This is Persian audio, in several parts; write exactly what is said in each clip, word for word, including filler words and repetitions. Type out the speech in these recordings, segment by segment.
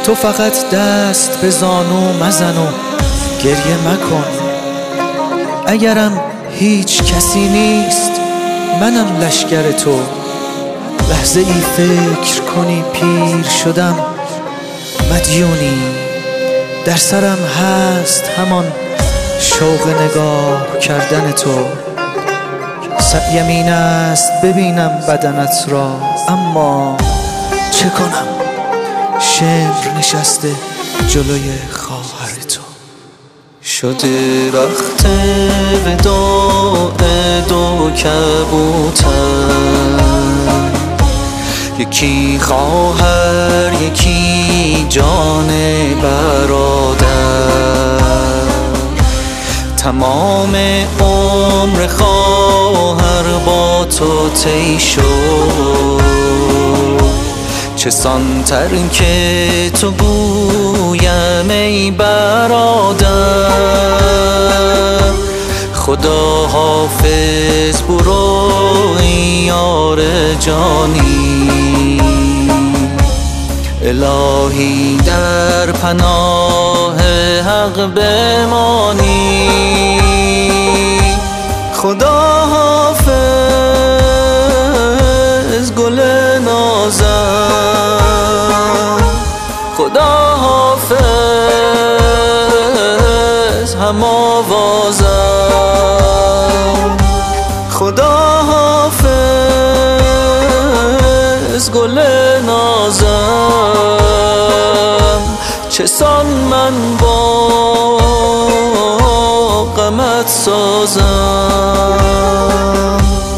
تو فقط دست به زانو مزن و گریه مکن. اگرم هیچ کسی نیست منم لشگر تو. لحظه ای فکر کنی پیر شدم مدیونی. در سرم هست همان شوق نگاه کردن تو. سعیم این است ببینم بدنت را، اما چه کنم شمر نشسته جلوی خواهر تو. شده وقت وداع دو کبوتر، یکی خواهر یکی جان برادر. تمام عمر خواهر با تو طی شد، چه سانتر که تو گویم ای برادر. خدا حافظ برو ای یار جانی، الهی در پناه حق بمانی. خدا حافظ گل نازم، خدا حافظ هم آوازم. خدا حافظ گل نازم، چه سان من با غمت سازم.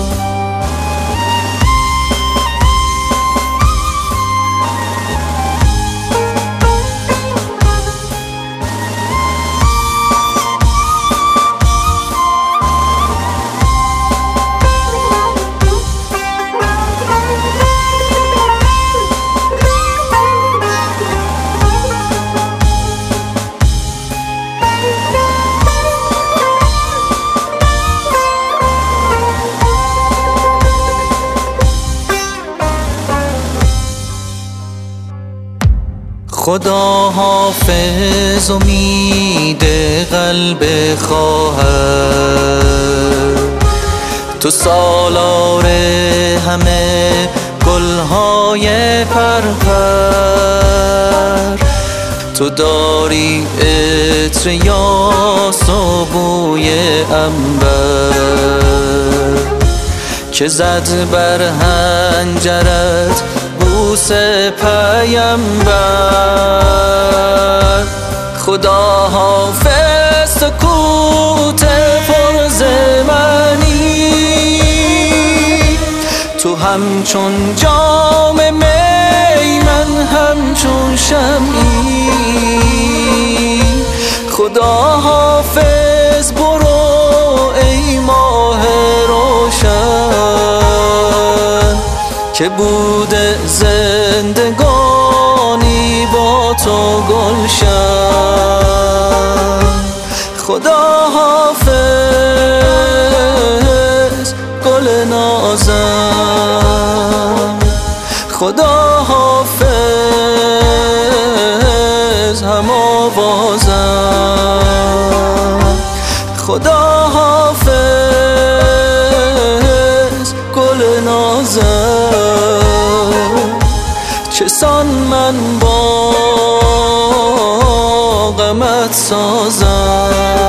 خدا حافظ امید قلب خواهر، تو سالار همه گلهای پرپر. تو داری عطر یاس و بوی عنبر، که زد بر حنجرت بوس پیمبر. خدا حافظ سکوت پر زمانی، تو همچون جام می من همچون شمعی. خدا حافظ برو ای ماه روشن، که بوده زندگانی با تو گلشن. خدا حافظ گل نازم، خدا حافظ هم آوازم. خدا حافظ گل نازم، چه سان من با غمت سازم.